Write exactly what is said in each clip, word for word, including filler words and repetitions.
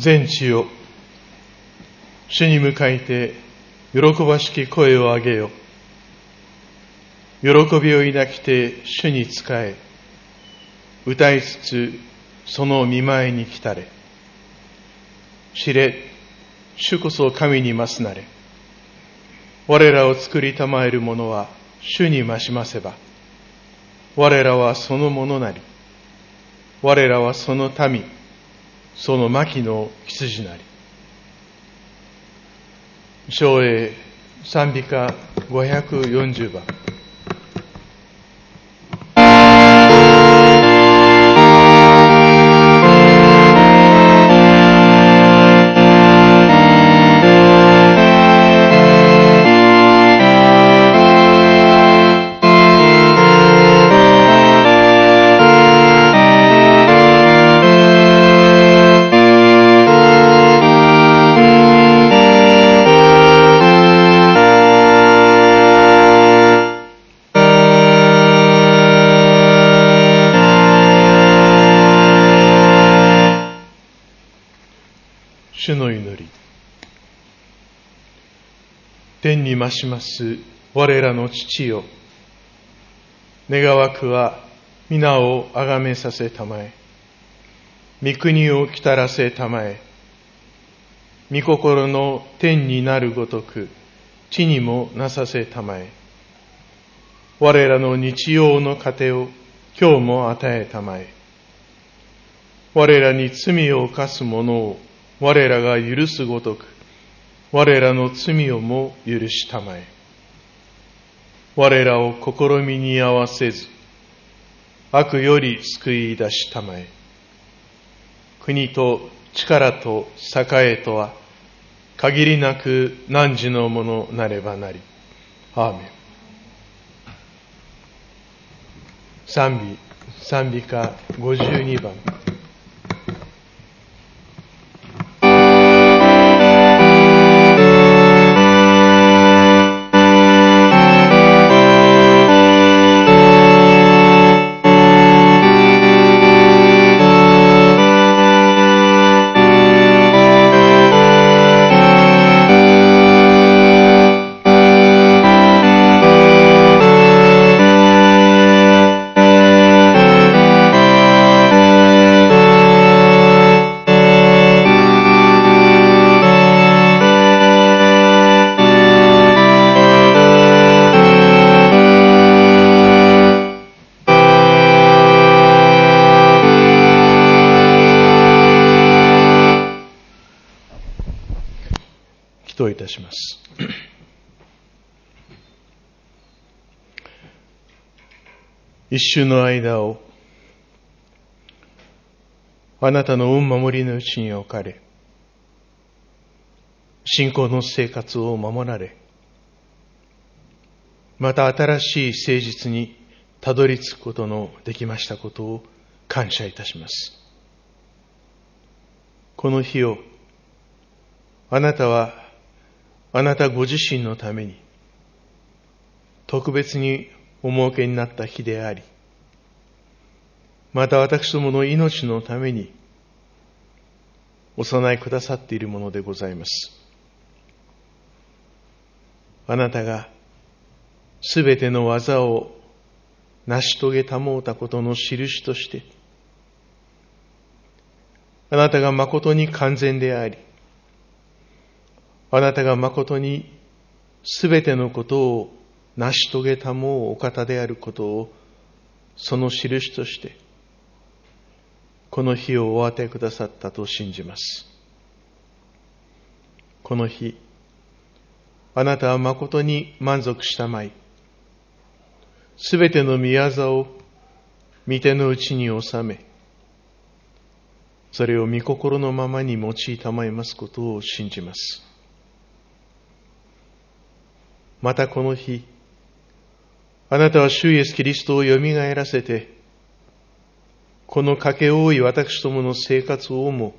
全地よ、主に向かいて喜ばしき声を上げよ。喜びを抱きて主に仕え、歌いつつその御前に来たれ。知れ、主こそ神に増すなれ。我らを作りたまえる者は主に増しませば、我らはそのものなり、我らはその民、その牧の羊なり。唱詠賛美歌ごひゃくよんじゅうばん。主の祈り。天に増します我らの父よ、願わくは皆をあがめさせたまえ、御国を来たらせたまえ、御心の天になるごとく地にもなさせたまえ。我らの日曜の糧を今日も与えたまえ。我らに罪を犯す者を我らが許すごとく、我らの罪をも許したまえ。我らを試みに合わせず、悪より救い出したまえ。国と力と栄えとは、限りなく汝のものなればなり。アーメン。賛美、賛美歌ごじゅうにばん。祈祷いたします。一瞬の間をあなたの御守りのうちに置かれ、信仰の生活を守られ、また新しい誠実にたどり着くことのできましたことを感謝いたします。この日をあなたはあなたご自身のために特別にお設けになった日であり、また私どもの命のためにお備えくださっているものでございます。あなたがすべての技を成し遂げたもうたことの印として、あなたが誠に完全であり、あなたが誠にすべてのことを成し遂げたもうお方であることを、その印として、この日をお与えくださったと信じます。この日、あなたは誠に満足したまい、すべての御業を御手のうちに収め、それを御心のままに用いたまいますことを信じます。またこの日、あなたは主イエスキリストをよみがえらせて、このかけ多い私どもの生活をも、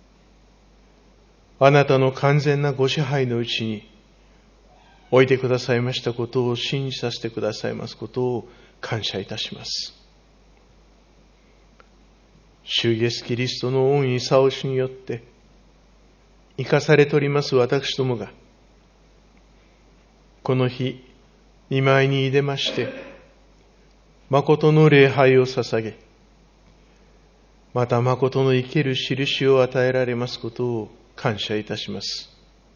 あなたの完全なご支配のうちに置いてくださいましたことを信じさせてくださいますことを感謝いたします。主イエスキリストの恩義さおしによって、 生かされております私どもが、この日、御前に出まして、誠の礼拝を捧げ、また誠の生ける印を与えられますことを感謝いたします。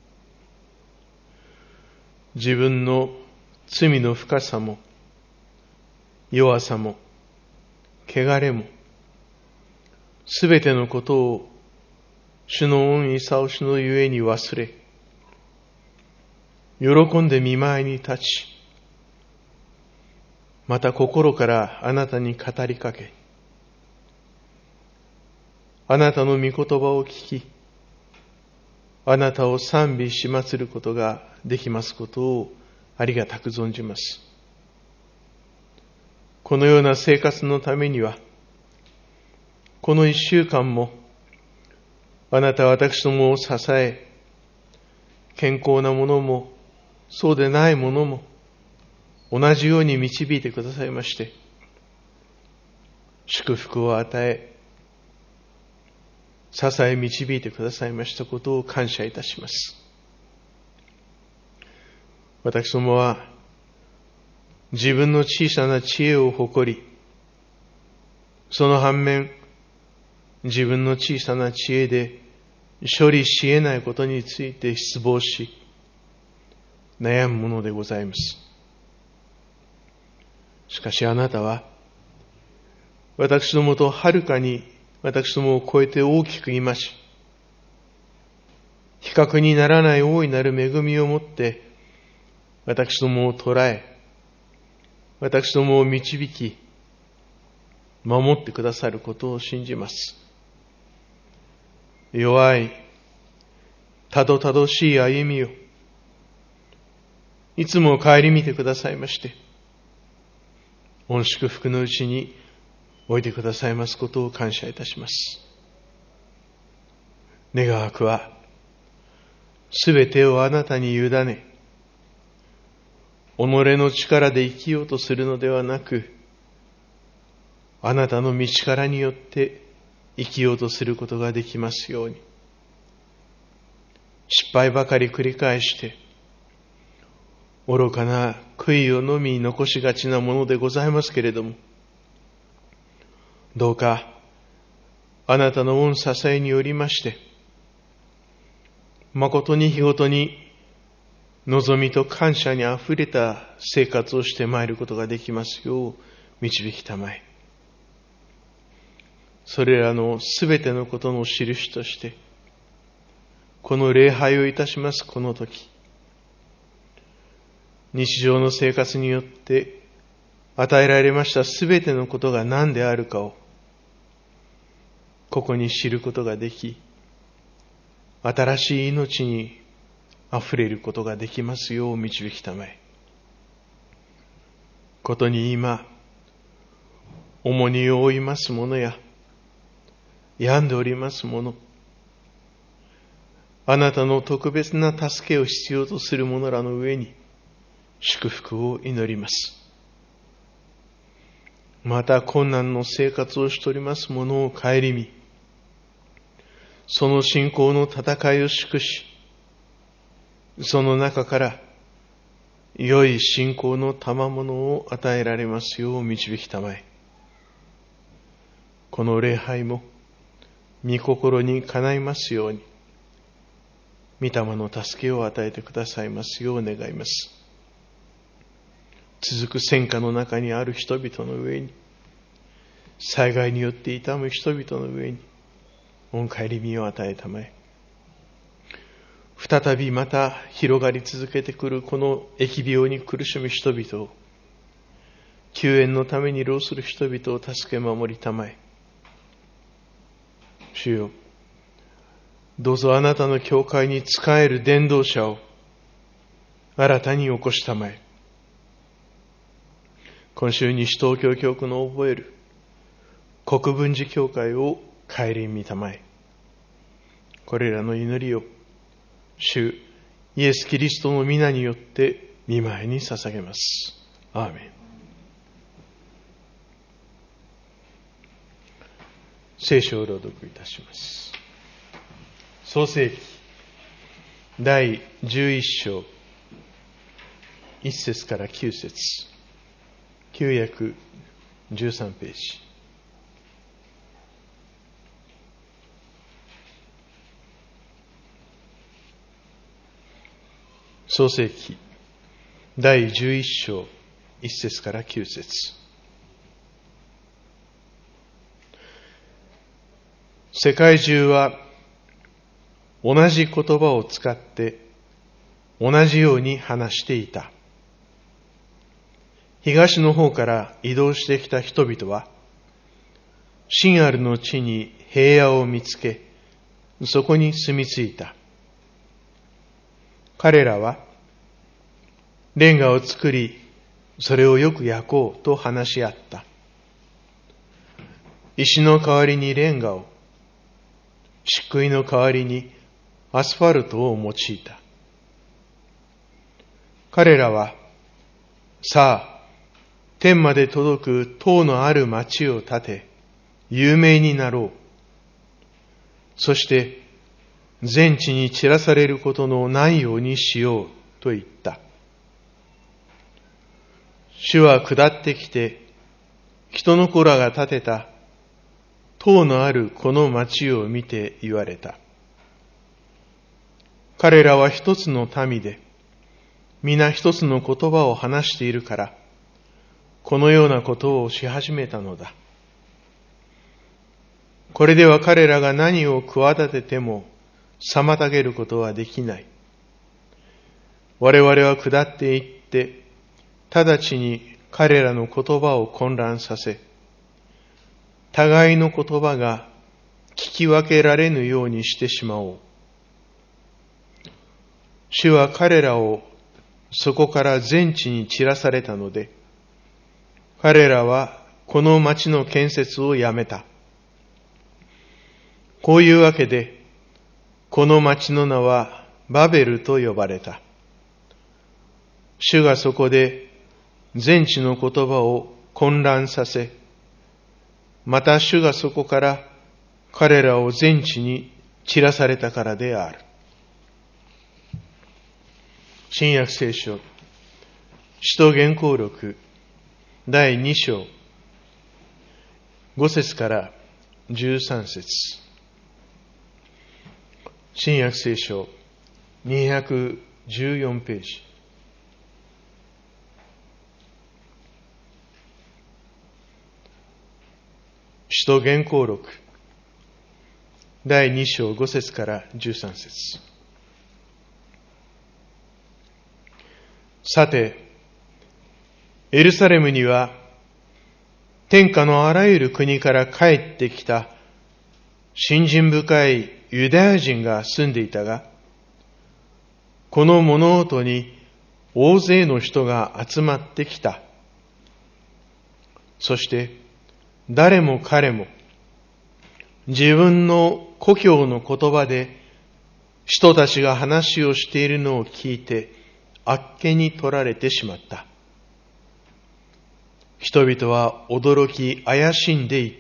自分の罪の深さも、弱さも、汚れも、すべてのことを主の恩義さおしのゆえに忘れ、喜んで御前に立ち、また心からあなたに語りかけ、あなたの御言葉を聞き、あなたを賛美し祀ることができますことをありがたく存じます。このような生活のためには、この一週間も、あなたは私どもを支え、健康なものも、そうでないものも、同じように導いてくださいまして、祝福を与え、支え導いてくださいましたことを感謝いたします。私どもは、自分の小さな知恵を誇り、その反面、自分の小さな知恵で処理し得ないことについて失望し、悩むものでございます。しかしあなたは、私どもとはるかに私どもを超えて大きくいまし、比較にならない大いなる恵みをもって、私どもを捉え、私どもを導き、守ってくださることを信じます。弱い、たどたどしい歩みを、いつも顧みてくださいまして、御祝福のうちにおいてくださいますことを感謝いたします。願わくは、すべてをあなたに委ね、己の力で生きようとするのではなく、あなたの御力によって生きようとすることができますように。失敗ばかり繰り返して、愚かな悔いをのみ残しがちなものでございますけれども、どうかあなたの御支えによりまして、誠に日ごとに望みと感謝にあふれた生活をしてまいることができますよう導きたまえ。それらのすべてのことの印として、この礼拝をいたしますこの時、日常の生活によって与えられましたすべてのことが何であるかを、ここに知ることができ、新しい命にあふれることができますよう導きたまえ。ことに今、重荷を負います者や、病んでおります者、あなたの特別な助けを必要とする者らの上に祝福を祈ります。また困難の生活をしております者を顧み、その信仰の戦いを祝し、その中から良い信仰の賜物を与えられますよう導きたまえ。この礼拝も御心にかないますように、御霊の助けを与えてくださいますよう願います。続く戦火の中にある人々の上に、災害によって痛む人々の上に、御顧みを与えたまえ。再びまた広がり続けてくるこの疫病に苦しむ人々を、救援のために労する人々を助け守りたまえ。主よ、どうぞあなたの教会に仕える伝道者を新たに起こしたまえ。今週西東京教区の覚える国分寺教会を顧みたまえ。これらの祈りを主イエス・キリストの皆によって御前に捧げます。アーメン。聖書を朗読いたします。創世記第じゅういっ章、いっ節からきゅう節、旧約じゅうさんページ。創世記第じゅういっ章、いっ節からきゅう節。世界中は同じ言葉を使って同じように話していた。東の方から移動してきた人々は、シンアルの地に平野を見つけ、そこに住み着いた。彼らは、レンガを作り、それをよく焼こうと話し合った。石の代わりにレンガを、漆喰の代わりにアスファルトを用いた。彼らは、さあ、天まで届く塔のある町を建て、有名になろう。そして、全地に散らされることのないようにしようと言った。主は下ってきて、人の子らが建てた塔のあるこの町を見て言われた。彼らは一つの民で、皆一つの言葉を話しているから、このようなことをし始めたのだ。これでは彼らが何を企てても妨げることはできない。我々は下って行って、直ちに彼らの言葉を混乱させ、互いの言葉が聞き分けられぬようにしてしまおう。主は彼らをそこから全地に散らされたので、彼らはこの町の建設をやめた。こういうわけで、この町の名はバベルと呼ばれた。主がそこで全地の言葉を混乱させ、また主がそこから彼らを全地に散らされたからである。新約聖書、使徒言行録第に章、ご節からじゅうさん節。新約聖書にひゃくじゅうよんページ。使徒言行録第に章ご節からじゅうさん節。さて、エルサレムには天下のあらゆる国から帰ってきた信心深いユダヤ人が住んでいたが、この物音に大勢の人が集まってきた。そして誰も彼も自分の故郷の言葉で人たちが話をしているのを聞いてあっけに取られてしまった。人々は驚き怪しんでいった。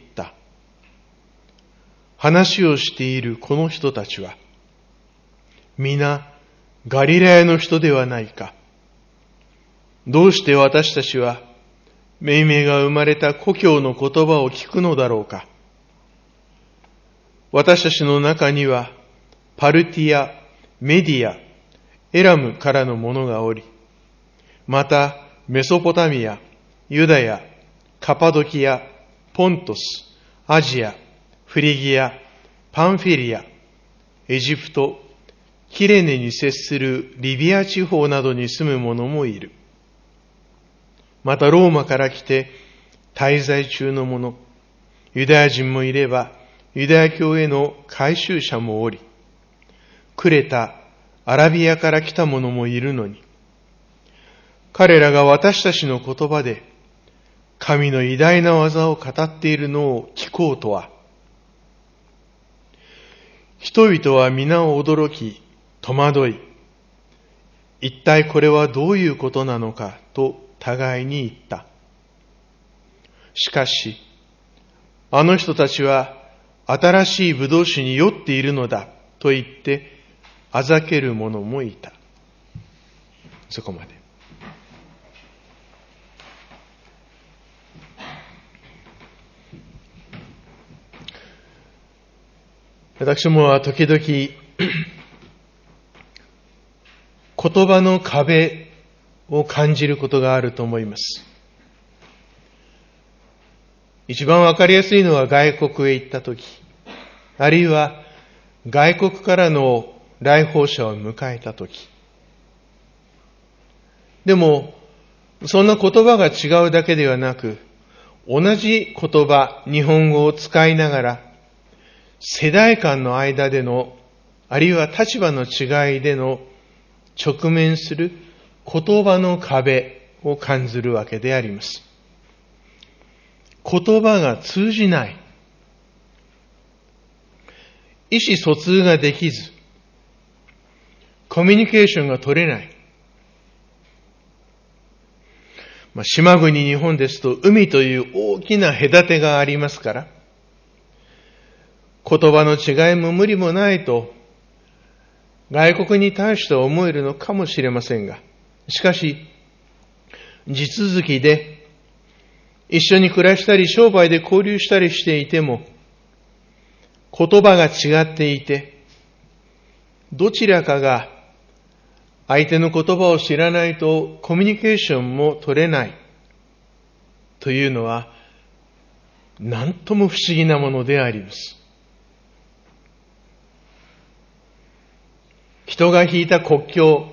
話をしているこの人たちは皆ガリラヤの人ではないか。どうして私たちは命名が生まれた故郷の言葉を聞くのだろうか。私たちの中にはパルティア、メディア、エラムからの者がおり、またメソポタミア、ユダヤ、カパドキア、ポントス、アジア、フリギア、パンフィリア、エジプト、キレネに接するリビア地方などに住む者もいる。またローマから来て滞在中の者、ユダヤ人もいれば、ユダヤ教への改宗者もおり、クレタ、アラビアから来た者もいるのに、彼らが私たちの言葉で神の偉大な技を語っているのを聞こうとは。人々は皆驚き、戸惑い、一体これはどういうことなのかと互いに言った。しかし、あの人たちは新しい葡萄酒に酔っているのだと言って、 あざける者もいた。そこまで。私も時々言葉の壁を感じることがあると思います。一番わかりやすいのは外国へ行ったとき、あるいは外国からの来訪者を迎えたとき。でも、そんな言葉が違うだけではなく、同じ言葉、日本語を使いながら、世代間の間での、あるいは立場の違いでの直面する言葉の壁を感じるわけであります。言葉が通じない。意思疎通ができず、コミュニケーションが取れない。まあ、島国日本ですと海という大きな隔てがありますから、言葉の違いも無理もないと外国に対しては思えるのかもしれませんが、しかし地続きで一緒に暮らしたり商売で交流したりしていても、言葉が違っていて、どちらかが相手の言葉を知らないとコミュニケーションも取れないというのは何とも不思議なものであります。人が引いた国境、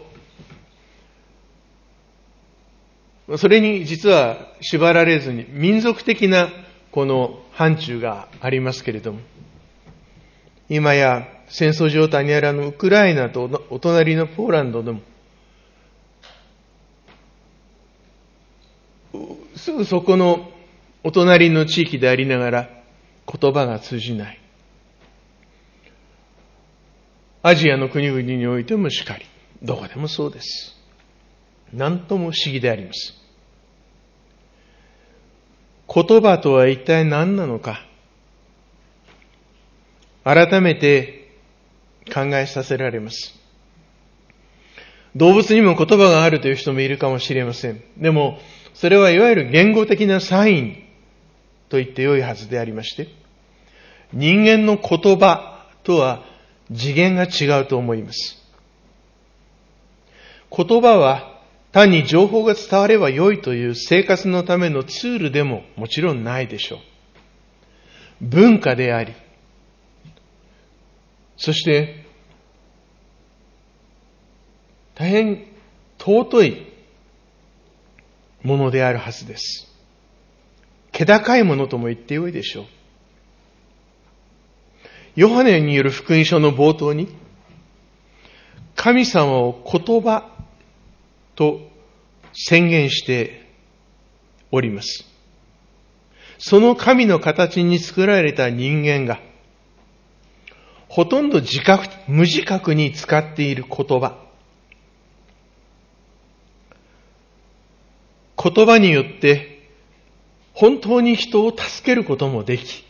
それに実は縛られずに民族的なこの範疇がありますけれども、今や戦争状態にあるあのウクライナとお隣のポーランドでも、すぐそこのお隣の地域でありながら言葉が通じない。アジアの国々においてもしかり、どこでもそうです。なんとも不思議であります。言葉とは一体何なのか、改めて考えさせられます。動物にも言葉があるという人もいるかもしれません。でも、それはいわゆる言語的なサインと言ってよいはずでありまして、人間の言葉とは次元が違うと思います。言葉は単に情報が伝われば良いという生活のためのツールでももちろんないでしょう。文化であり、そして大変尊いものであるはずです。気高いものとも言ってよいでしょう。ヨハネによる福音書の冒頭に、神様を言葉と宣言しております。その神の形に作られた人間が、ほとんど自覚、無自覚に使っている言葉。言葉によって本当に人を助けることもでき、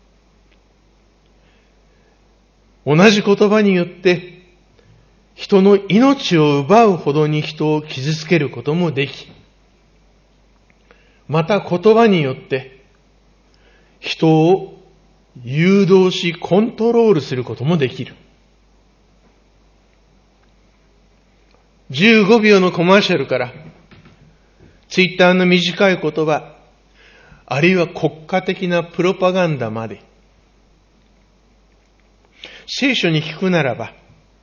同じ言葉によって人の命を奪うほどに人を傷つけることもでき、また言葉によって人を誘導しコントロールすることもできる。じゅうごびょうのコマーシャルからツイッターの短い言葉、あるいは国家的なプロパガンダまで、聖書に聞くならば、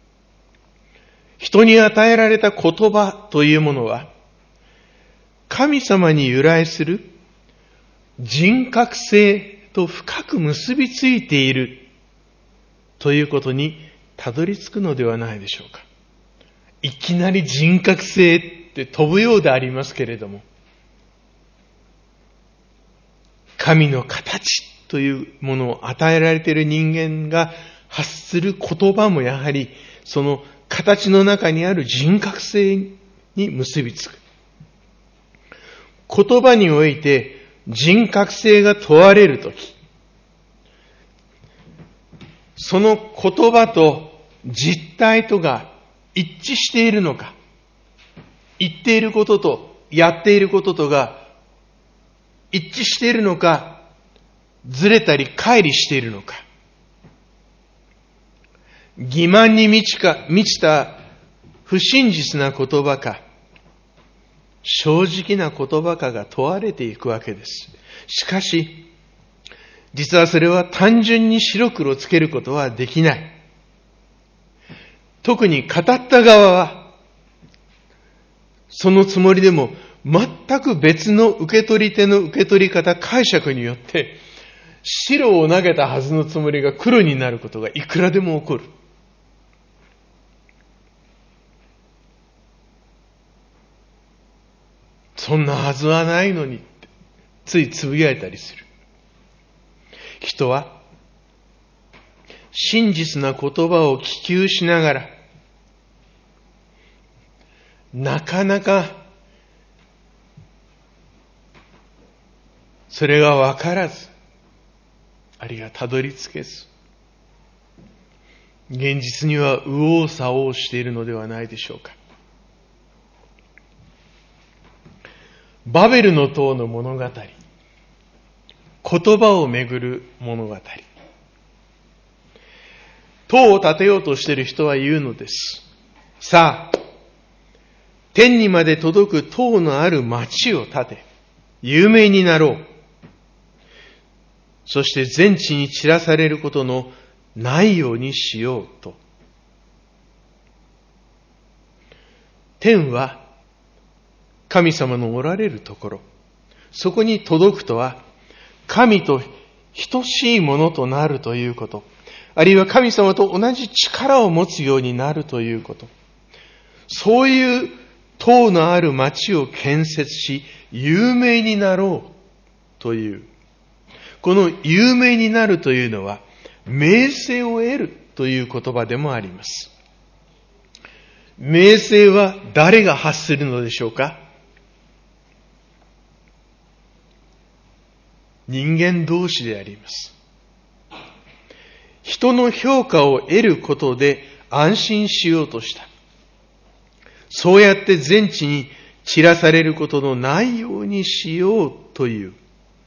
人に与えられた言葉というものは、神様に由来する人格性と深く結びついているということにたどり着くのではないでしょうか。いきなり人格性って飛ぶようでありますけれども、神の形というものを与えられている人間が発する言葉もやはりその形の中にある人格性に結びつく。言葉において人格性が問われるとき、その言葉と実態とが一致しているのか、言っていることとやっていることとが一致しているのか、ずれたり乖離しているのか、欺瞞に満ちか、満ちた不真実な言葉か、正直な言葉かが問われていくわけです。しかし、実はそれは単純に白黒つけることはできない。特に語った側は、そのつもりでも全く別の受け取り手の受け取り方、解釈によって、白を投げたはずのつもりが黒になることがいくらでも起こる。そんなはずはないのにって、ついつぶやいたりする。人は、真実な言葉を希求しながら、なかなか、それがわからず、あるいはたどり着けず、現実には右往左往しているのではないでしょうか。バベルの塔の物語、言葉をめぐる物語。塔を建てようとしている人は言うのです。さあ、天にまで届く塔のある町を建て、有名になろう。そして全地に散らされることのないようにしようと。天は神様のおられるところ、そこに届くとは、神と等しいものとなるということ、あるいは神様と同じ力を持つようになるということ、そういう塔のある町を建設し、有名になろうという、この有名になるというのは、名声を得るという言葉でもあります。名声は誰が発するのでしょうか？人間同士であります。人の評価を得ることで安心しようとした。そうやって全地に散らされることのないようにしようという。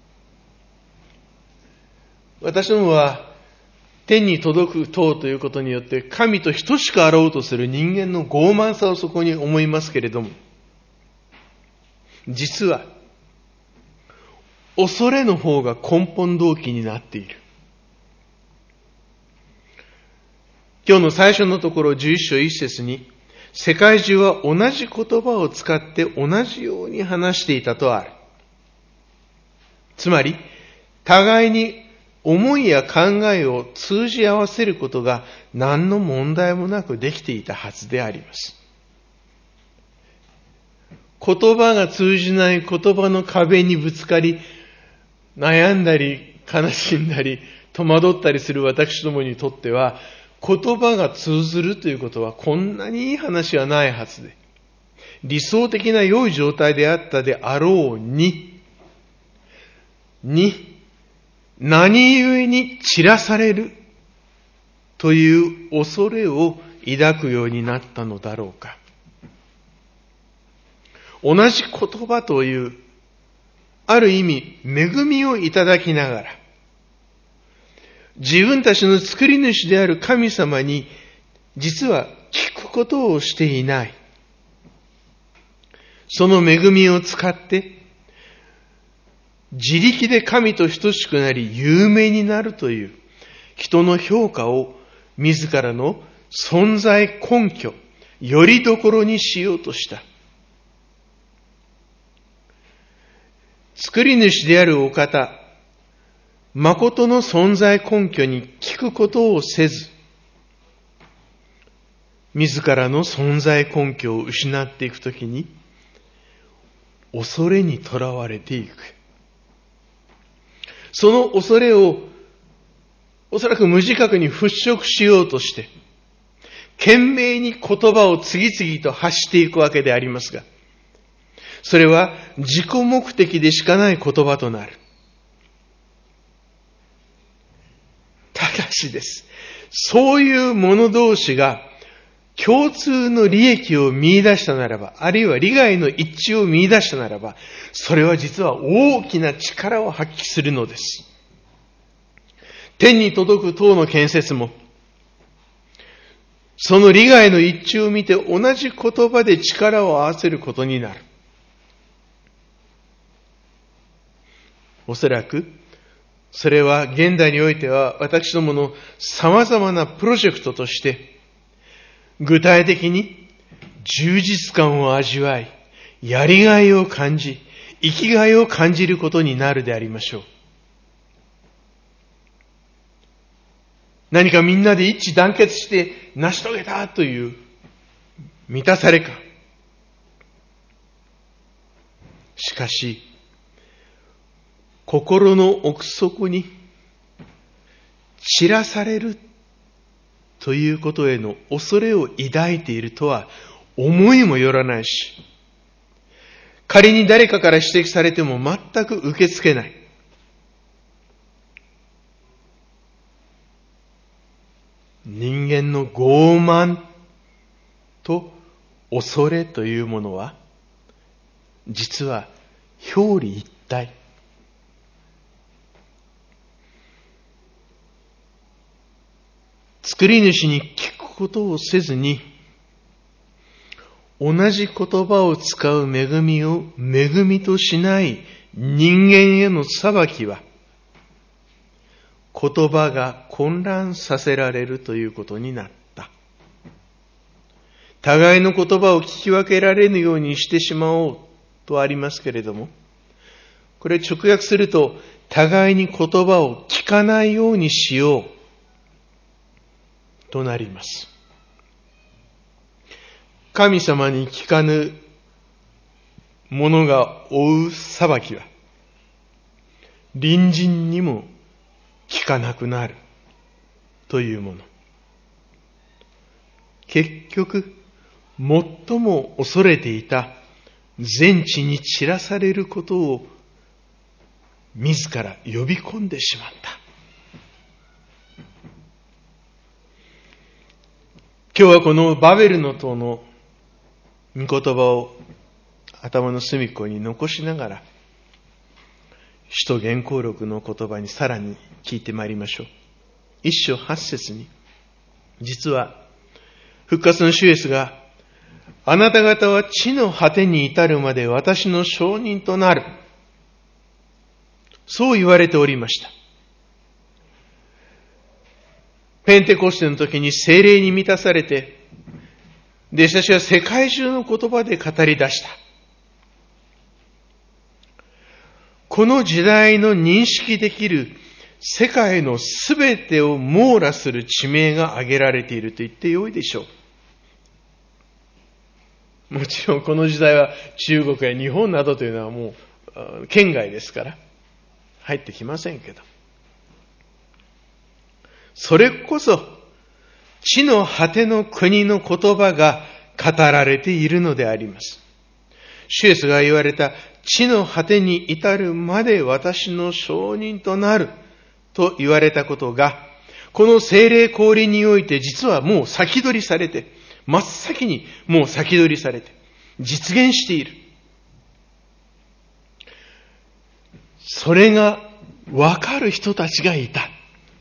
私どもは天に届く塔ということによって神と等しくあろうとする人間の傲慢さをそこに思いますけれども、実は恐れの方が根本動機になっている。今日の最初のところじゅういっ章いち節に、世界中は同じ言葉を使って同じように話していたとある。つまり、互いに思いや考えを通じ合わせることが何の問題もなくできていたはずであります。言葉が通じない言葉の壁にぶつかり、悩んだり悲しんだり戸惑ったりする私どもにとっては、言葉が通ずるということはこんなにいい話はないはずで、理想的な良い状態であったであろうに、に、何故に散らされるという恐れを抱くようになったのだろうか。同じ言葉という、ある意味恵みをいただきながら、自分たちの作り主である神様に実は聞くことをしていない。その恵みを使って自力で神と等しくなり有名になるという人の評価を自らの存在根拠、よりどころにしようとした。作り主であるお方、誠の存在根拠に聞くことをせず、自らの存在根拠を失っていくときに、恐れにとらわれていく。その恐れを、おそらく無自覚に払拭しようとして、懸命に言葉を次々と発していくわけでありますが、それは自己目的でしかない言葉となる。ただしです。そういう者同士が共通の利益を見出したならば、あるいは利害の一致を見出したならば、それは実は大きな力を発揮するのです。天に届く塔の建設も、その利害の一致を見て同じ言葉で力を合わせることになる。おそらく、それは現代においては私どもの様々なプロジェクトとして、具体的に充実感を味わい、やりがいを感じ、生きがいを感じることになるでありましょう。何かみんなで一致団結して成し遂げたという満たされ感。しかし、心の奥底に散らされるということへの恐れを抱いているとは思いもよらないし、仮に誰かから指摘されても全く受け付けない。人間の傲慢と恐れというものは、実は表裏一体。作り主に聞くことをせずに、同じ言葉を使う恵みを恵みとしない人間への裁きは、言葉が混乱させられるということになった。互いの言葉を聞き分けられぬようにしてしまおうとありますけれども、これ直訳すると、互いに言葉を聞かないようにしようとなります。神様に聞かぬ者が負う裁きは、隣人にも聞かなくなるというもの。結局、最も恐れていた全地に散らされることを自ら呼び込んでしまった。今日はこのバベルの塔の御言葉を頭の隅っこに残しながら、使徒原稿録の言葉にさらに聞いてまいりましょう。一章八節に、実は復活の主イエスが、あなた方は地の果てに至るまで私の証人となる。そう言われておりました。ペンテコステの時に聖霊に満たされて、弟子たちは世界中の言葉で語り出した。この時代の認識できる世界のすべてを網羅する地名が挙げられていると言ってよいでしょう。もちろんこの時代は中国や日本などというのはもう県外ですから入ってきませんけど、それこそ地の果ての国の言葉が語られているのであります。主イエスが言われた地の果てに至るまで私の証人となると言われたことが、この聖霊降臨において実はもう先取りされて、真っ先にもう先取りされて実現している。それがわかる人たちがいた。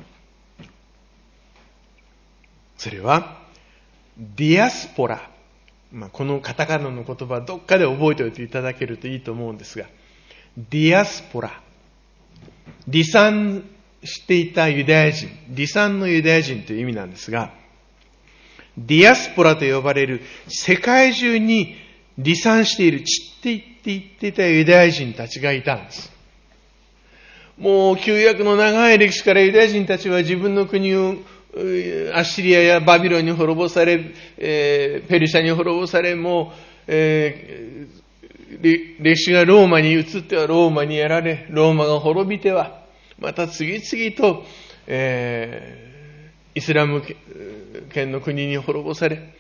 それはディアスポラ、まあ、このカタカナの言葉どっかで覚えておいていただけるといいと思うんですが、ディアスポラ、離散していたユダヤ人、離散のユダヤ人という意味なんですが、ディアスポラと呼ばれる世界中に離散している、散っていっていっていたユダヤ人たちがいたんです。もう旧約の長い歴史からユダヤ人たちは自分の国をアッシリアやバビロンに滅ぼされ、えー、ペルシャに滅ぼされ、もう、えー、歴史がローマに移ってはローマにやられ、ローマが滅びてはまた次々と、えー、イスラム圏の国に滅ぼされ、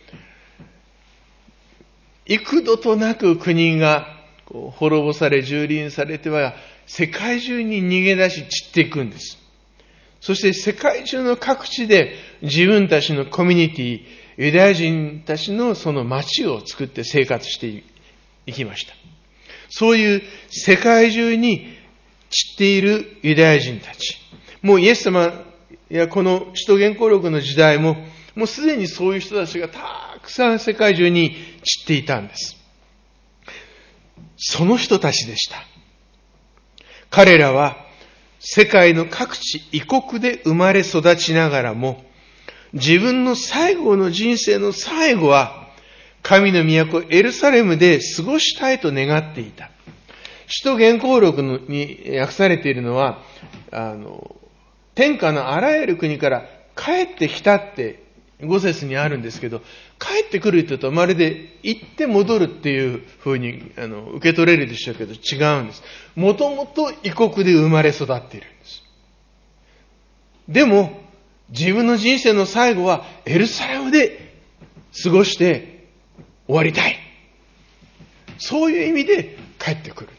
幾度となく国がこう滅ぼされ蹂躙されては世界中に逃げ出し散っていくんです。 そして世界中の各地で自分たちのコミュニティ、ユダヤ人たちのその町を作って生活していきました。そういう世界中に散っているユダヤ人たち。もうイエス様やこの使徒言行録の時代も、もうすでにそういう人たちがたくさん世界中に散っていたんです。その人たちでした。彼らは世界の各地異国で生まれ育ちながらも、自分の最後の人生の最後は神の都エルサレムで過ごしたいと願っていた。使徒言行録に訳されているのは、あの、天下のあらゆる国から帰ってきたって五節にあるんですけど、帰ってくるって言うとまるで行って戻るっていう風にあの受け取れるでしょうけど違うんです。もともと異国で生まれ育っているんです。でも自分の人生の最後はエルサレムで過ごして終わりたい。そういう意味で帰ってくるんです。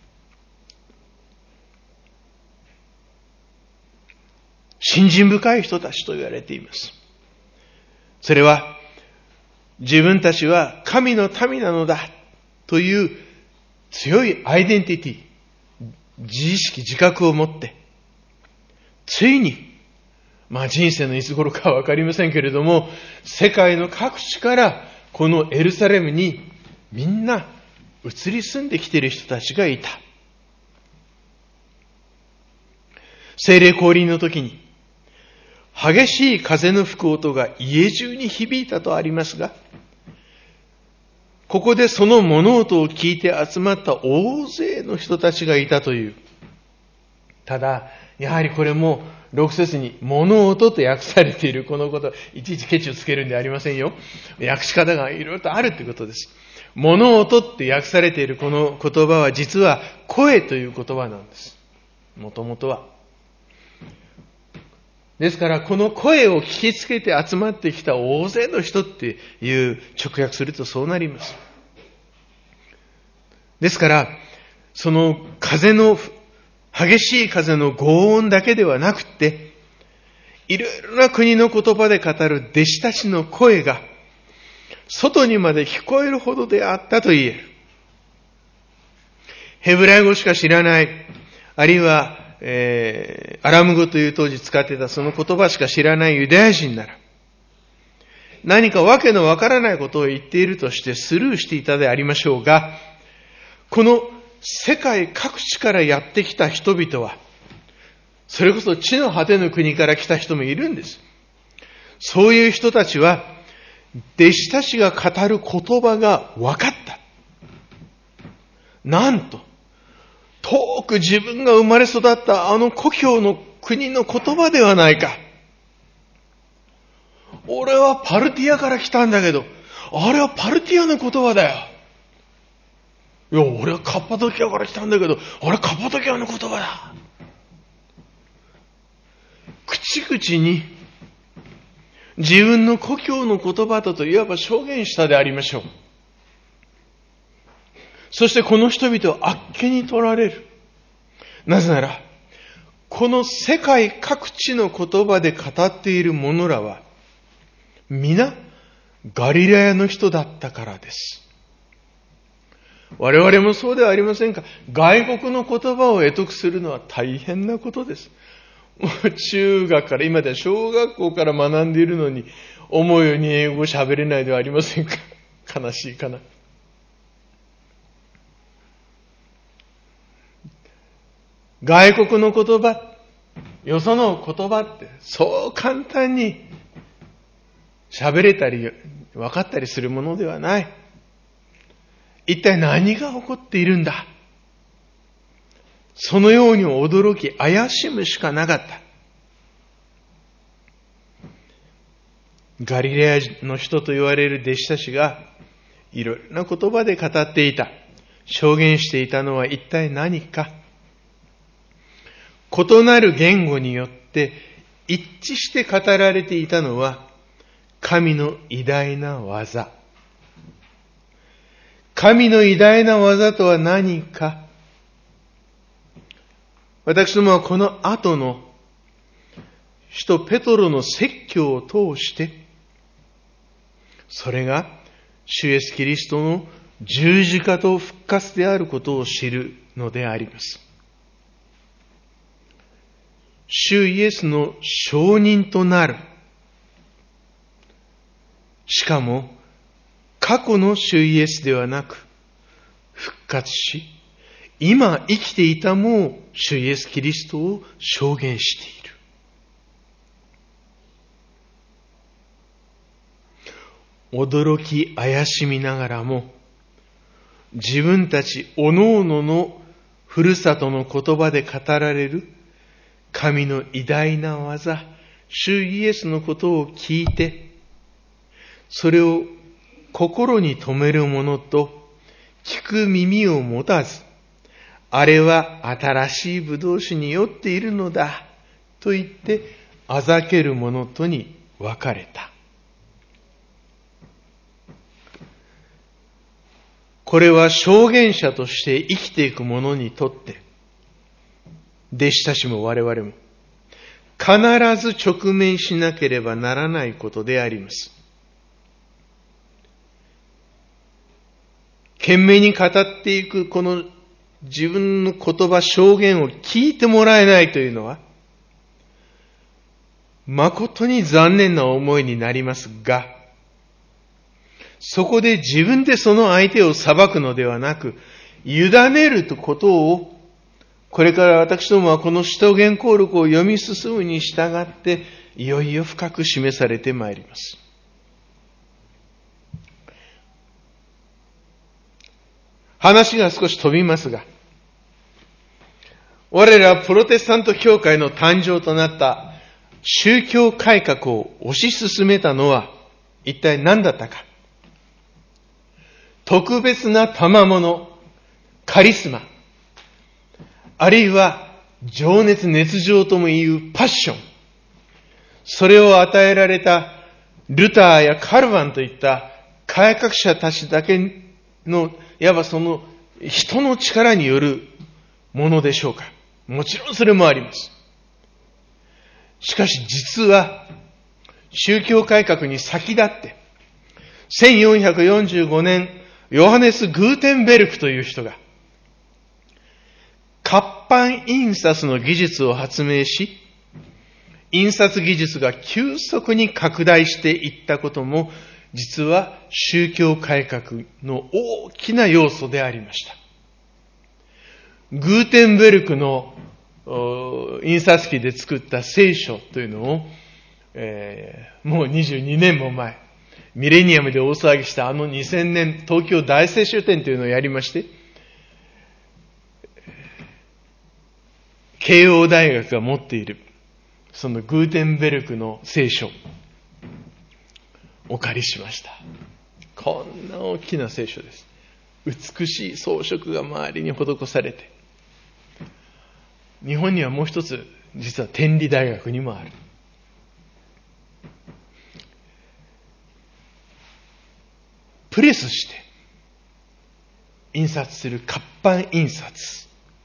信心深い人たちと言われています。それは自分たちは神の民なのだという強いアイデンティティ、自意識、自覚を持って、ついに、まあ人生のいつ頃かはわかりませんけれども、世界の各地からこのエルサレムにみんな移り住んできている人たちがいた。聖霊降臨の時に、激しい風の吹く音が家中に響いたとありますが、ここでその物音を聞いて集まった大勢の人たちがいたという。ただ、やはりこれもろく節に物音と訳されているこのこと、いちいちケチをつけるんではありませんよ。訳し方がいろいろとあるということです。物音って訳されているこの言葉は実は声という言葉なんです。もともとは。ですからこの声を聞きつけて集まってきた大勢の人っていう直訳するとそうなります。ですからその風の激しい風の轟音だけではなくて、いろいろな国の言葉で語る弟子たちの声が外にまで聞こえるほどであったと言える。ヘブライ語しか知らない、あるいはえー、アラム語という当時使っていたその言葉しか知らないユダヤ人なら、何かわけのわからないことを言っているとしてスルーしていたでありましょうが、この世界各地からやってきた人々は、それこそ地の果ての国から来た人もいるんです。そういう人たちは、弟子たちが語る言葉が分かった。なんと、遠く自分が生まれ育ったあの故郷の国の言葉ではないか。俺はパルティアから来たんだけど、あれはパルティアの言葉だよ。いや、俺はカッパドキアから来たんだけど、あれはカッパドキアの言葉だ。口々に自分の故郷の言葉だといわば証言したでありましょう。そしてこの人々はあっけに取られる。なぜなら、この世界各地の言葉で語っている者らは、皆ガリラヤの人だったからです。我々もそうではありませんか。外国の言葉を得得するのは大変なことです。もう中学から、今では小学校から学んでいるのに、思うように英語を喋れないではありませんか。悲しいかな。外国の言葉、よその言葉ってそう簡単に喋れたり分かったりするものではない。一体何が起こっているんだ。そのように驚き怪しむしかなかった。ガリレアの人と言われる弟子たちがいろいろな言葉で語っていた、証言していたのは一体何か。異なる言語によって一致して語られていたのは神の偉大な技。神の偉大な技とは何か。私どもはこの後の使徒ペトロの説教を通して、それが主イエスキリストの十字架と復活であることを知るのであります。主イエスの証人となる。しかも、過去の主イエスではなく、復活し、今生きていたもう主イエスキリストを証言している。驚き怪しみながらも、自分たちおのおののふるさとの言葉で語られる神の偉大な技、主イエスのことを聞いて、それを心に留める者と聞く耳を持たず、あれは新しい葡萄酒に酔っているのだと言ってあざける者とに分かれた。これは証言者として生きていく者にとって、弟子たちも我々も必ず直面しなければならないことであります。懸命に語っていくこの自分の言葉、証言を聞いてもらえないというのは、誠に残念な思いになりますが、そこで自分でその相手を裁くのではなく、委ねるということを、これから私どもはこの使徒原稿録を読み進むに従って、いよいよ深く示されてまいります。話が少し飛びますが、我らプロテスタント教会の誕生となった宗教改革を推し進めたのは一体何だったか。特別な賜物、カリスマ、あるいは情熱、熱情ともいうパッション、それを与えられたルターやカルバンといった改革者たちだけの、いわばその人の力によるものでしょうか。もちろんそれもあります。しかし実は宗教改革に先立ってせんよんひゃくよんじゅうごねん、ヨハネス・グーテンベルクという人が活版印刷の技術を発明し、印刷技術が急速に拡大していったことも実は宗教改革の大きな要素でありました。グーテンベルクの印刷機で作った聖書というのを、えー、もうにじゅうにねんも前、ミレニアムで大騒ぎしたあのにせんねん東京大聖書展というのをやりまして、慶応大学が持っているそのグーテンベルクの聖書お借りしました。こんな大きな聖書です。美しい装飾が周りに施されて、日本にはもう一つ実は天理大学にもある。プレスして印刷する活版印刷、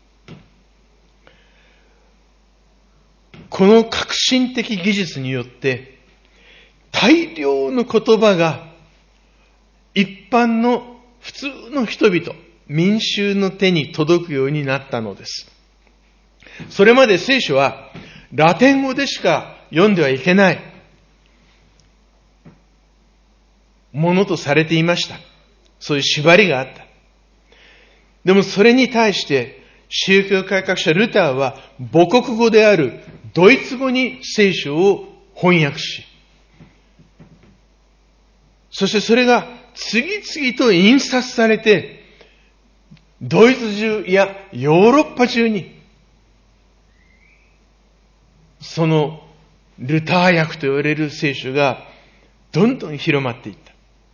この革新的技術によって大量の言葉が一般の普通の人々、民衆の手に届くようになったのです。それまで聖書はラテン語でしか読んではいけないものとされていました。そういう縛りがあった。でもそれに対して宗教改革者ルターは母国語であるドイツ語に聖書を翻訳し、そしてそれが次々と印刷されて、ドイツ中、いやヨーロッパ中にそのルター訳と言われる聖書がどんどん広まっていった。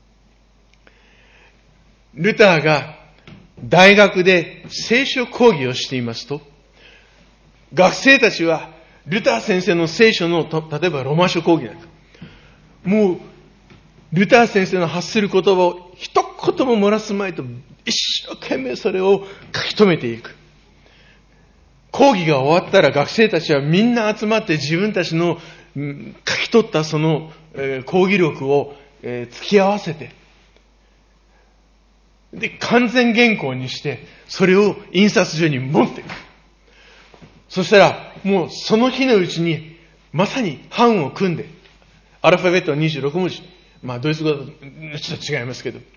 ルターが大学で聖書講義をしていますと、学生たちはルター先生の聖書の、例えばローマ書講義なんか、もうルター先生の発する言葉を一言も漏らすまいと一生懸命それを書き留めていく。講義が終わったら学生たちはみんな集まって自分たちの書き取ったその、えー、講義録を、えー、付き合わせて、で、完全原稿にして、それを印刷所に持っていく。そしたら、もうその日のうちに、まさに版を組んで、アルファベットはにじゅうろくもじ。まあ、ドイツ語だとちょっと違いますけど、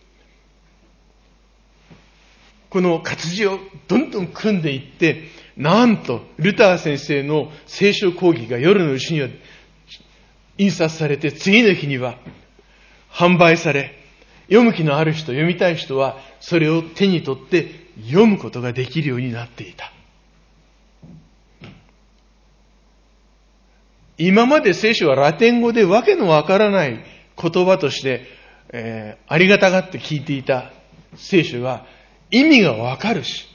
この活字をどんどん組んでいって、なんと、ルター先生の聖書講義が夜のうちには印刷されて、次の日には販売され、読む気のある人、読みたい人は、それを手に取って読むことができるようになっていた。今まで聖書はラテン語でわけのわからない言葉として、えー、ありがたがって聞いていた聖書が意味がわかるし、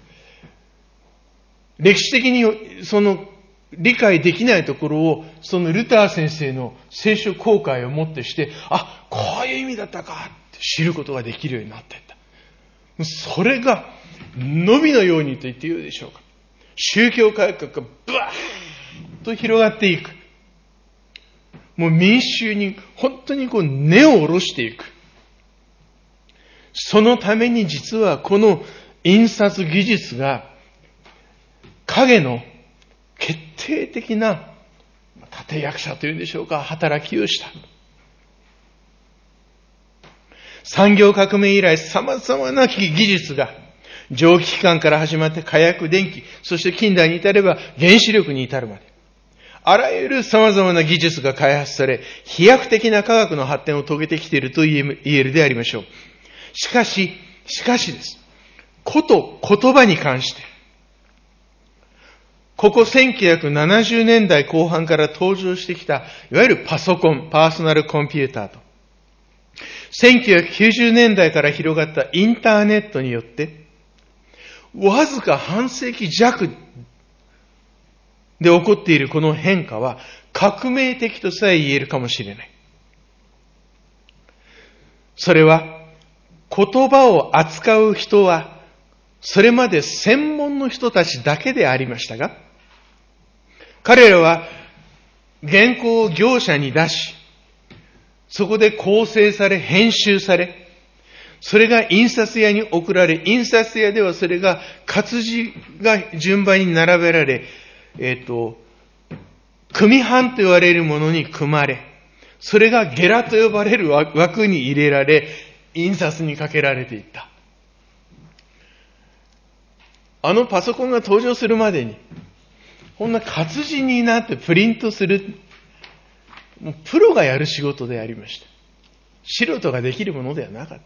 歴史的にその理解できないところを、そのルター先生の聖書公開をもってして、あ、こういう意味だったかって知ることができるようになっていった。それが、伸びのようにと言っていいでしょうか。宗教改革がブワーッと広がっていく。もう民衆に本当にこう根を下ろしていく。そのために実はこの印刷技術が影の決定的な立役者というんでしょうか、働きをした。産業革命以来様々な技術が蒸気機関から始まって火薬、電気、そして近代に至れば原子力に至るまで。あらゆる様々な技術が開発され、飛躍的な科学の発展を遂げてきていると言えるでありましょう。しかし、しかしです。こと言葉に関して、ここせんきゅうひゃくななじゅうねんだいこう半から登場してきた、いわゆるパソコン、パーソナルコンピューターと、せんきゅうひゃくきゅうじゅうねんだいから広がったインターネットによって、わずか半世紀弱で起こっているこの変化は革命的とさえ言えるかもしれない。それは言葉を扱う人はそれまで専門の人たちだけでありましたが、彼らは原稿を業者に出し、そこで構成され編集され、それが印刷屋に送られ、印刷屋ではそれが活字が順番に並べられ、えっと、組版と言われるものに組まれ、それがゲラと呼ばれる枠に入れられ、印刷にかけられていった。あのパソコンが登場するまでに、こんな活字になってプリントする、もうプロがやる仕事でありました。素人ができるものではなかった。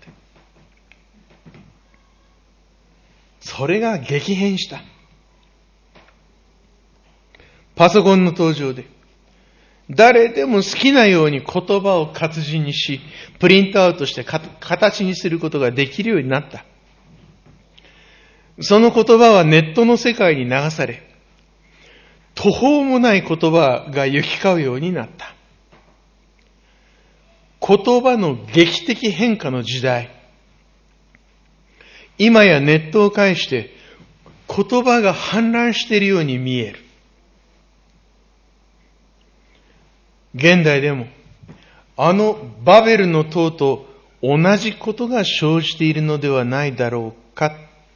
それが激変した。パソコンの登場で、誰でも好きなように言葉を活字にし、プリントアウトして形にすることができるようになった。その言葉はネットの世界に流され、途方もない言葉が行き交うようになった。言葉の劇的変化の時代。今やネットを介して言葉が氾濫しているように見える。現代でもあのバベルの塔と同じことが生じているのではないだろうか。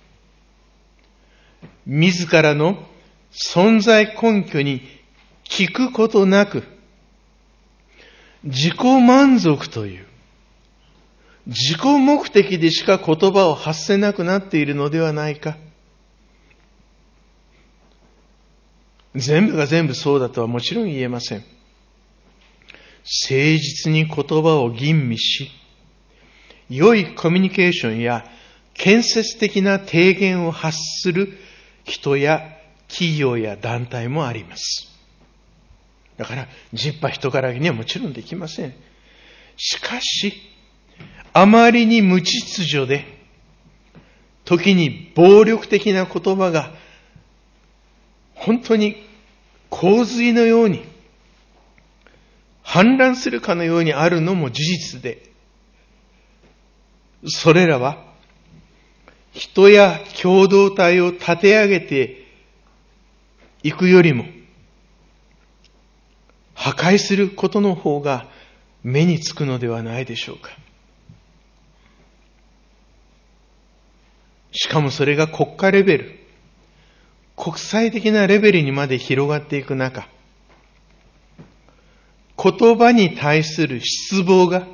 自らの存在根拠に聞くことなく、自己満足という自己目的でしか言葉を発せなくなっているのではないか。全部が全部そうだとはもちろん言えません。誠実に言葉を吟味し、良いコミュニケーションや建設的な提言を発する人や企業や団体もあります。だから、十把人からげにはもちろんできません。しかし、あまりに無秩序で、時に暴力的な言葉が、本当に洪水のように、氾濫するかのようにあるのも事実で、それらは、人や共同体を立て上げていくよりも、 破壊することの方が目につくのではないでしょうか。しかもそれが国家レベル、国際的なレベルにまで広がっていく中、言葉に対する失望が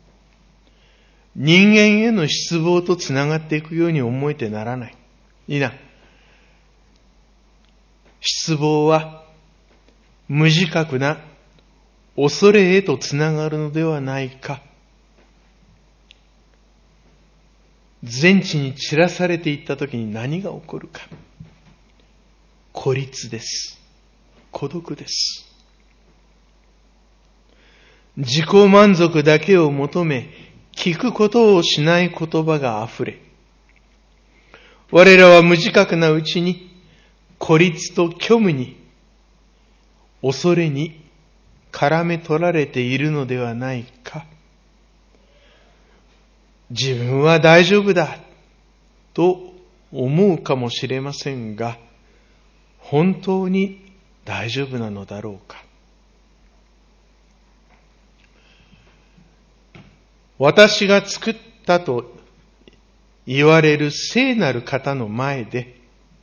人間への失望とつながっていくように思えてならない。いいな。失望は無自覚な恐れへとつながるのではないか。全地に散らされていったときに何が起こるか。孤立です。孤独です。自己満足だけを求め、聞くことをしない言葉があふれ、我らは無自覚なうちに孤立と虚無に、恐れに絡め取られているのではないか。自分は大丈夫だと思うかもしれませんが、本当に大丈夫なのだろうか。私が作ったと言われる聖なる方の前で、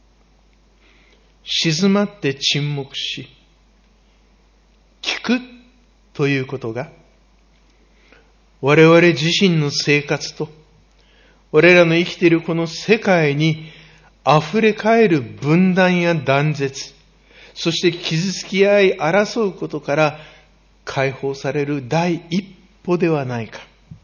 静まって沈黙し、聞くということが、我々自身の生活と、我らの生きているこの世界に溢れ返る分断や断絶、そして傷つき合い争うことから解放される第一歩ではないか。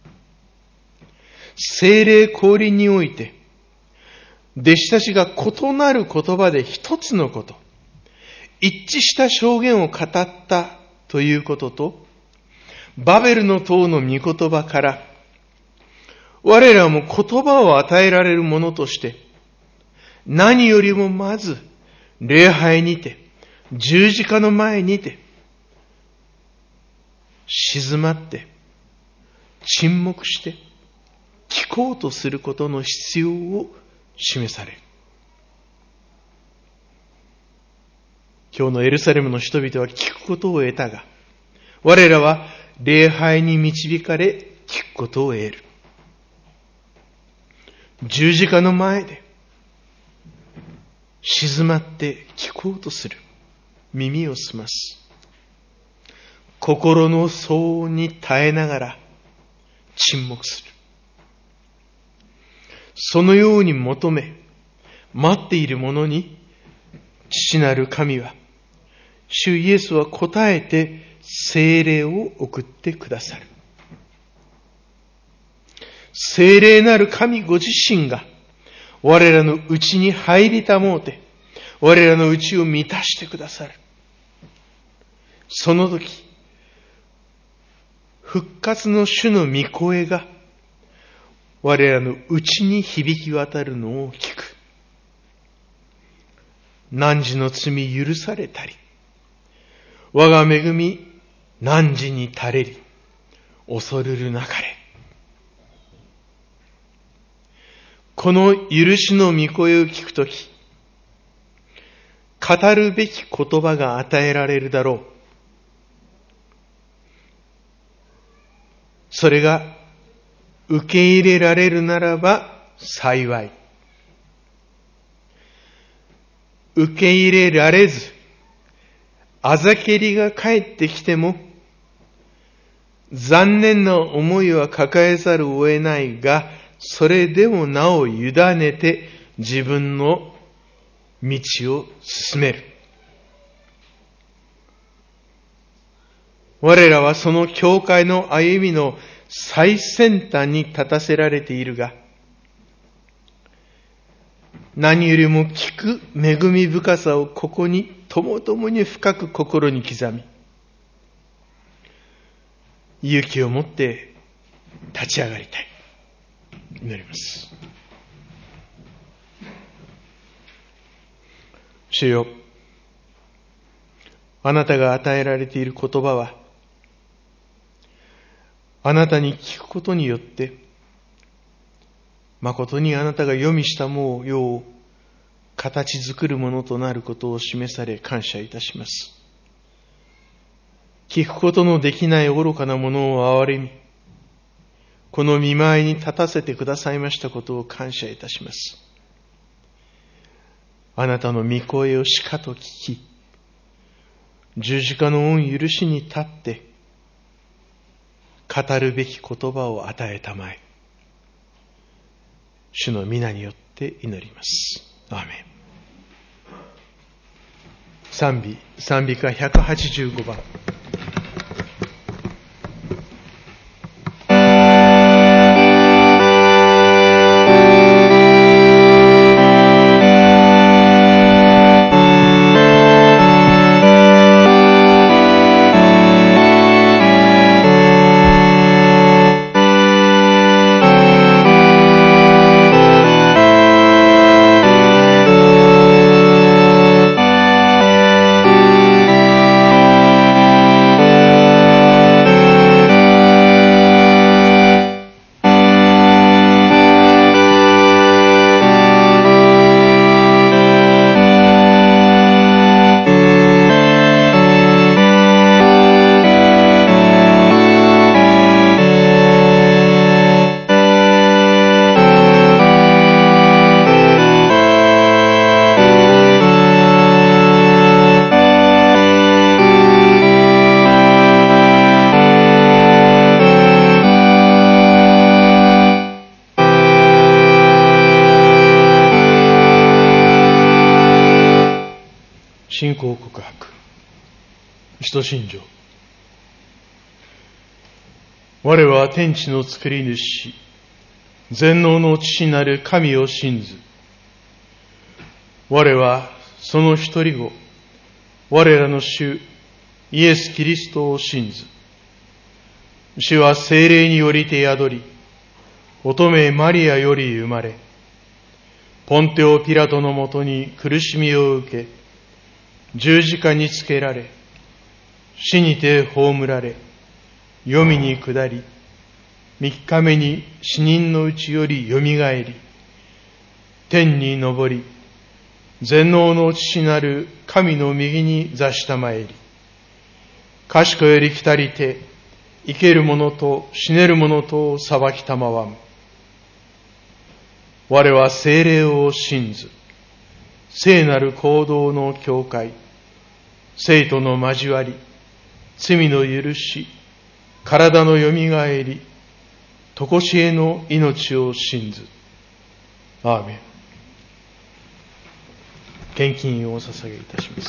聖霊降臨において、弟子たちが異なる言葉で一つのこと、一致した証言を語ったということと、バベルの塔の御言葉から、我らも言葉を与えられるものとして、何よりもまず、礼拝にて、十字架の前にて、静まって、沈黙して、聞こうとすることの必要を示される。今日のエルサレムの人々は聞くことを得たが、我らは礼拝に導かれ聞くことを得る。十字架の前で静まって聞こうとする。耳を澄ます。心の騒音に耐えながら沈黙する。そのように求め、待っている者に、父なる神は、主イエスは答えて聖霊を送ってくださる。聖霊なる神ご自身が、我らのうちに入りたもうて、我らのうちを満たしてくださる。その時、復活の主の御声が、我らのうちに響き渡るのを聞く。汝の罪許されたり、我が恵み汝に垂れり、恐るるなかれ。この許しの御声を聞くとき、語るべき言葉が与えられるだろう。それが受け入れられるならば幸い。受け入れられず、あざけりが返ってきても、残念な思いは抱えざるを得ないが、それでもなお委ねて自分の道を進める。我らはその教会の歩みの最先端に立たせられているが、何よりも聞く恵み深さをここにともともに深く心に刻み、勇気を持って立ち上がりたい。祈ります。主よ、あなたが与えられている言葉は、あなたに聞くことによって、誠にあなたが読みしたもうよう形作るものとなることを示され感謝いたします。 聞くことのできない愚かなものを憐れみ、この御前に立たせてくださいましたことを感謝いたします。あなたの御声をしかと聞き、十字架の恩許しに立って、語るべき言葉を与えたまえ。主の皆によって祈ります。アーメン。賛美、賛美歌ひゃくはちじゅうごばん。信仰告白。使徒信条。我は天地の作り主、全能の父なる神を信ず。我はその一人子、我らの主イエス・キリストを信ず。主は聖霊によりて宿り、乙女マリアより生まれ、ポンテオ・ピラトのもとに苦しみを受け、十字架につけられ、死にて葬られ、黄泉に下り、三日目に死人のうちよりよみがえり、天に昇り、全能の父なる神の右に座したまえり、賢より来たりて、生ける者と死ねる者とを裁きたまわむ。我は聖霊を信ず。聖なる行動の教会、聖との交わり、罪の許し、体のよみがえり、とこしえの命を信ず。アーメン。献金をお捧げいたします。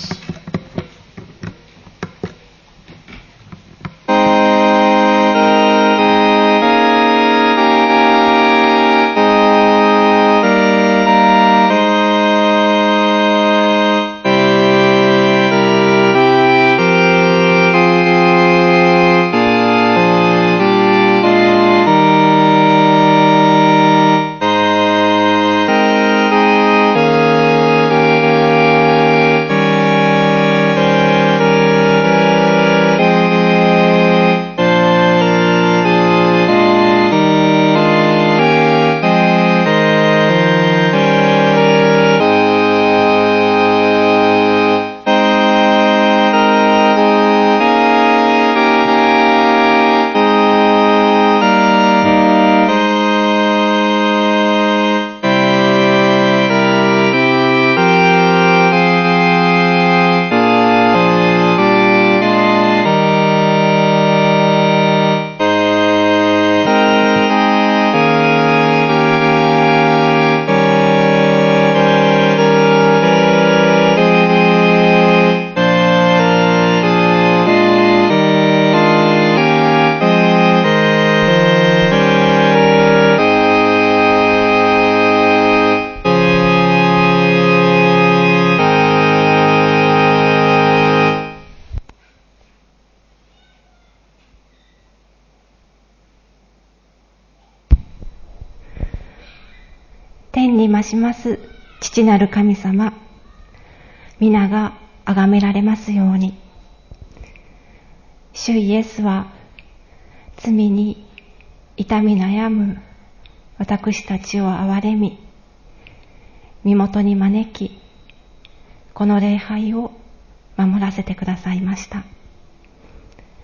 天に増します父なる神様、皆が崇められますように。主イエスは罪に痛み悩む私たちを憐れみ、身元に招き、この礼拝を守らせてくださいました。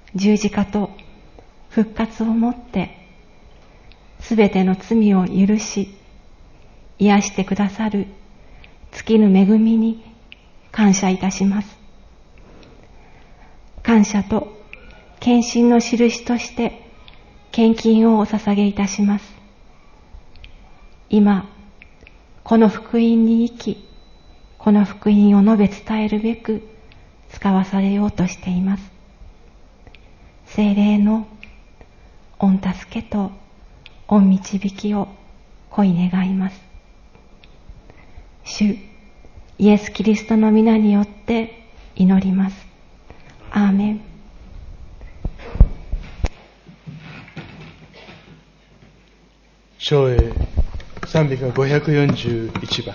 十字架と復活をもってすべての罪を許し癒してくださる尽きぬ恵みに感謝いたします。感謝と献身の印として献金をお捧げいたします。今この福音に生き、この福音を述べ伝えるべく使わされようとしています。聖霊の御助けと御導きを恋願います。主イエス・キリストの皆によって祈ります。アーメン。 唱詠賛美歌ごひゃくよんじゅういちばん。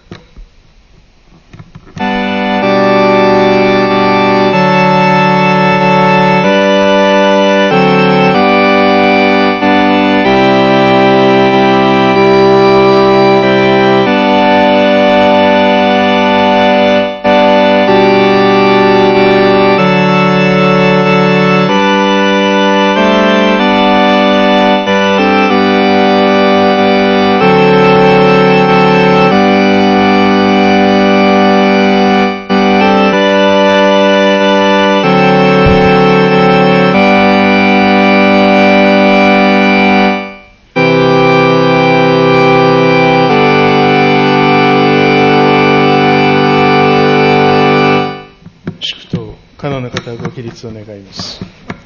可能な方はご起立を願います。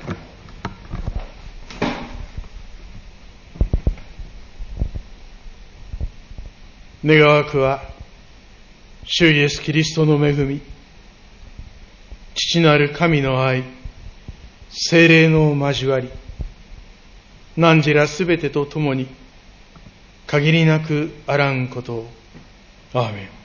願わくは主イエスキリストの恵み、父なる神の愛、聖霊の交わり、汝らすべてと共に限りなくあらんことを。アーメン。